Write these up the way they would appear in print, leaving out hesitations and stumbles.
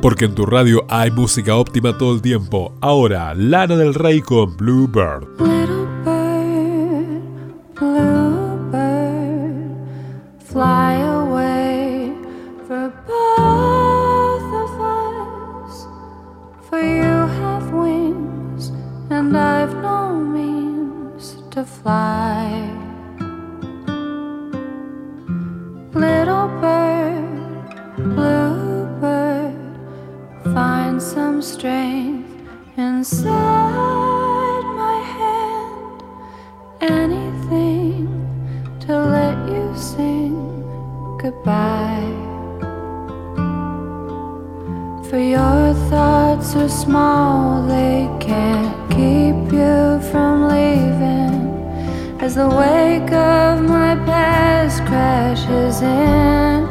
Porque en tu radio hay música óptima todo el tiempo. Ahora, Lana del Rey con Bluebird. Little bird, bluebird, fly away for both of us. For you have wings and I've no means to fly. Little bird, bluebird, find some strength inside my hand. Anything to let you sing goodbye. For your thoughts are small, they can't keep you from leaving. As the wake of my past crashes in,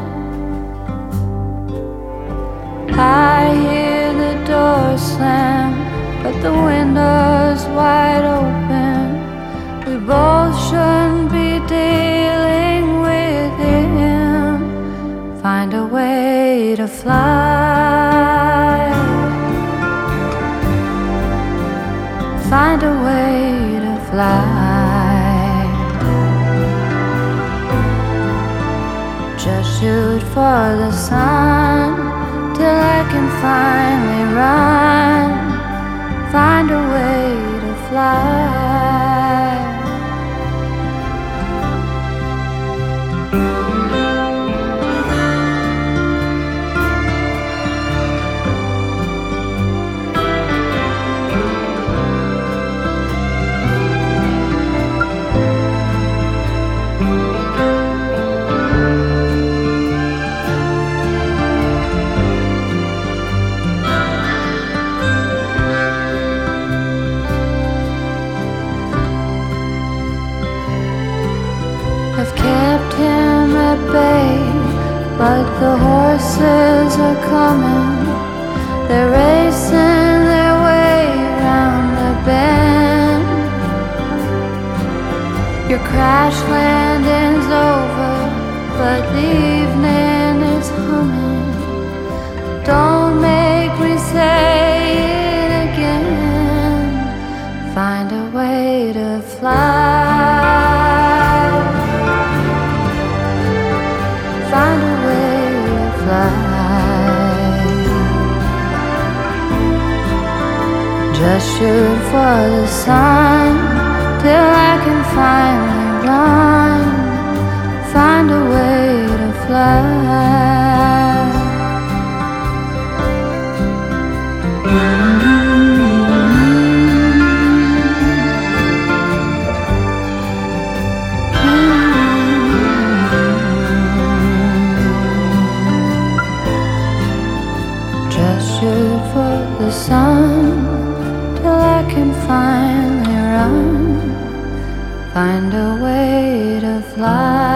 I hear the door slam, but the window's wide open. We both shouldn't be dealing with him. Find a way to fly. Find a way to fly. Just shoot for the sun till I can finally run. Find a way to fly. I've kept him at bay, but the horses are coming. They're racing their way round the bend. Your crash landing's over, but the evening is humming. Don't make me say it again. Find a way to fly. Find a way to fly. Just shoot for the sun till I can finally run. Find a way to fly. Shoot for the sun till I can finally run. Find a way to fly.